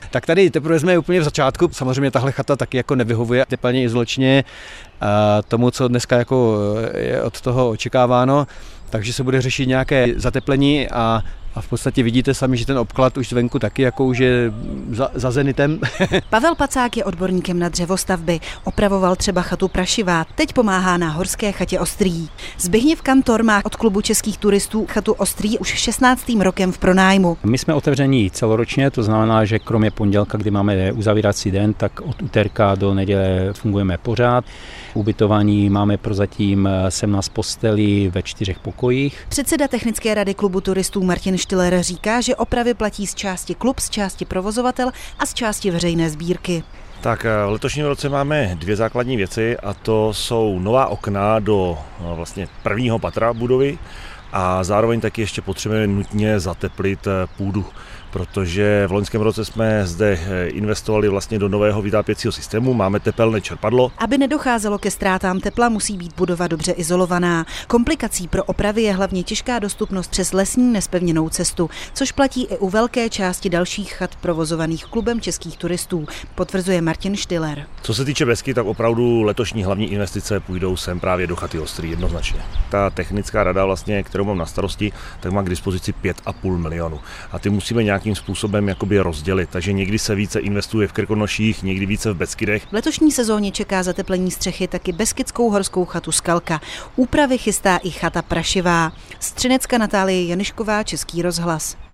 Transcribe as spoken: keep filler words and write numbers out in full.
Tak tady teprve jsme úplně v začátku. Samozřejmě tahle chata taky jako nevyhovuje teplně izolačně tomu, co dneska jako je od toho očekáváno. Takže se bude řešit nějaké zateplení a, a v podstatě vidíte sami, že ten obklad už zvenku taky jako už je za, za zenitem. Pavel Pacák je odborníkem na dřevostavby. Opravoval třeba chatu Prašivá, teď pomáhá na horské chatě Ostrý. Zbigněv Kantor má od klubu českých turistů chatu Ostrý už šestnáctým rokem v pronájmu. My jsme otevření celoročně, to znamená, že kromě pondělka, kdy máme uzavírací den, tak od úterka do neděle fungujeme pořád. Ubytování máme prozatím sedmnáct postelí ve čtyřech pokojích. Předseda technické rady klubu turistů Martin Štiller říká, že opravy platí z části klub, z části provozovatel a z části veřejné sbírky. Tak v letošním roce máme dvě základní věci a to jsou nová okna do vlastně prvního patra budovy a zároveň taky ještě potřebujeme nutně zateplit půdu, protože v loňském roce jsme zde investovali vlastně do nového vytápěcího systému, máme tepelné čerpadlo. Aby nedocházelo ke ztrátám tepla, musí být budova dobře izolovaná. Komplikací pro opravy je hlavně těžká dostupnost přes lesní nezpevněnou cestu, což platí i u velké části dalších chat provozovaných klubem českých turistů, potvrzuje Martin Štiller. Co se týče Besky, tak opravdu letošní hlavní investice půjdou sem právě do chaty Ostrý jednoznačně. Ta technická rada, vlastně, kterou mám na starosti, tak má k dispozici pět a půl milionu. A ty musíme nějak nějakým způsobem jakoby rozdělit, takže někdy se více investuje v Krkonoších, někdy více v Beskydech. V letošní sezóně čeká zateplení střechy taky beskidskou horskou chatu Skalka. Úpravy chystá i chata Prašivá. Z Třinecka Natálie Janišková, Český rozhlas.